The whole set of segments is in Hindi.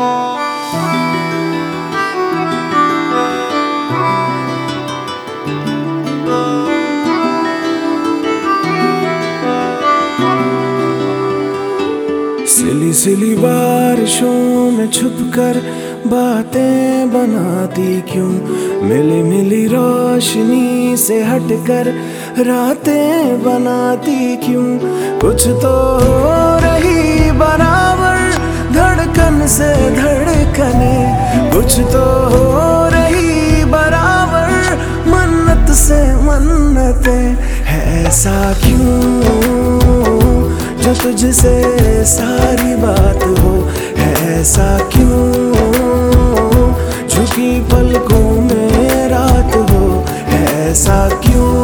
सिली सिली बारिशों में छुपकर बातें बनाती क्यों, मिली मिली रोशनी से हटकर रातें बनाती क्यों। कुछ तो हो रही बराबर धड़कन से धड़कने, कुछ तो हो रही बराबर मन्नत से मन्नतें। है ऐसा क्यों जो तुझसे सारी बात हो, है ऐसा क्यों झुकी पलकों में रात हो, है ऐसा क्यों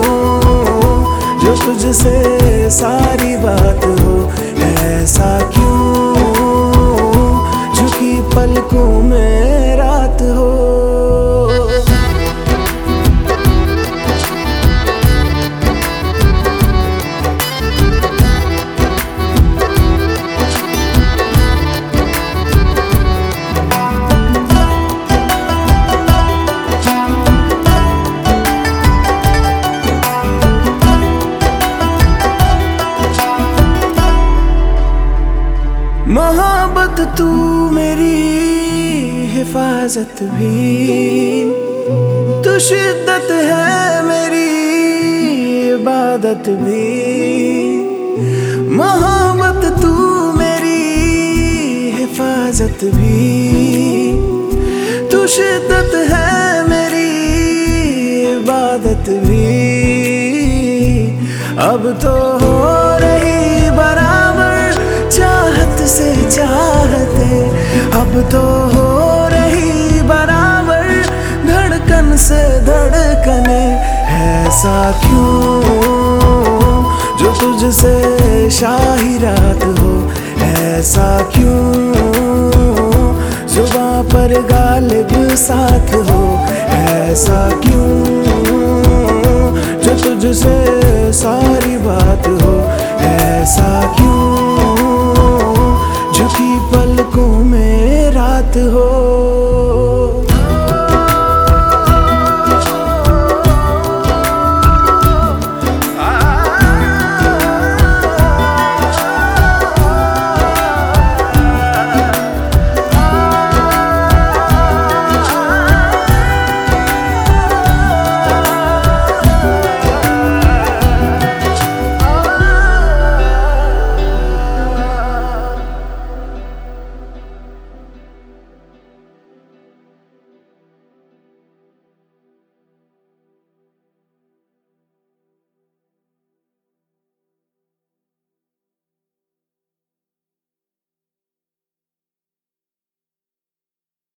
जो तुझसे सारी बात हो, है ऐसा क्यों झुकी पलकों में रात हो। मोहब्बत तू मेरी हिफाजत भी, तू शिद्दत है मेरी इबादत भी। मोहब्बत तू मेरी हिफाजत भी, तू शिद्दत है मेरी इबादत भी। अब तो हो रही बराबर चाहत से चाहते, अब तो हो रही बराबर धड़कन से धड़कने। ऐसा क्यों जो तुझसे शाही रात हो, ऐसा क्यों जुबां पर गालिब साथ हो, ऐसा क्यों जो तुझसे सारी बात हो, ऐसा क्यों झुकी